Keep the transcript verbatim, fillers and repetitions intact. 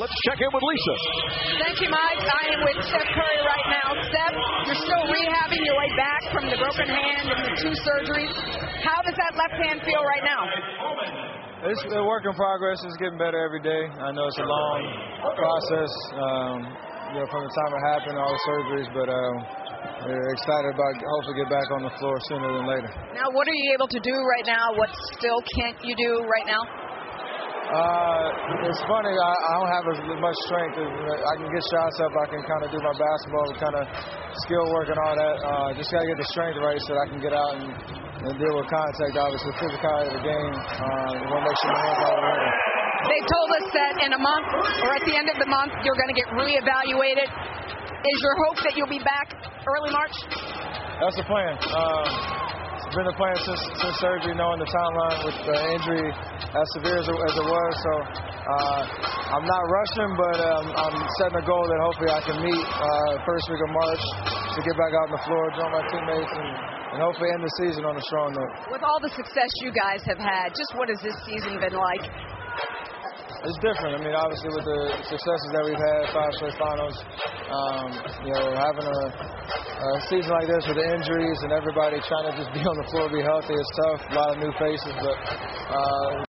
Let's check in with Lisa. Thank you, Mike. I am with Steph Curry right now. Steph, you're still rehabbing your way back from the broken hand and the two surgeries. How does that left hand feel right now? It's a work in progress. It's getting better every day. I know it's a long process, um, you know, from the time it happened, all the surgeries, but um, we're excited about hopefully get back on the floor sooner than later. Now, what are you able to do right now? What still can't you do right now? Uh, it's funny. I, I don't have as much strength. I can get shots up. I can kind of do my basketball, kind of skill work and all that. Uh, just got to get the strength right so that I can get out and, and deal with contact, obviously, physicality of the game. Uh, we want to make sure my hands all the way. They told us that in a month or at the end of the month, you're going to get reevaluated. Is your hope that you'll be back early March? That's the plan. Uh, it's been the plan since, since surgery, knowing the timeline with the injury as severe as it, as it was. So uh, I'm not rushing, but um, I'm setting a goal that hopefully I can meet uh, first week of March to get back out on the floor, join my teammates, and, and hopefully end the season on a strong note. With all the success you guys have had, just what has this season been like? It's different. I mean, obviously with the successes that we've had, five straight finals, um, you know, having a, a season like this with the injuries and everybody trying to just be on the floor, be healthy, it's tough. A lot of new faces, but uh,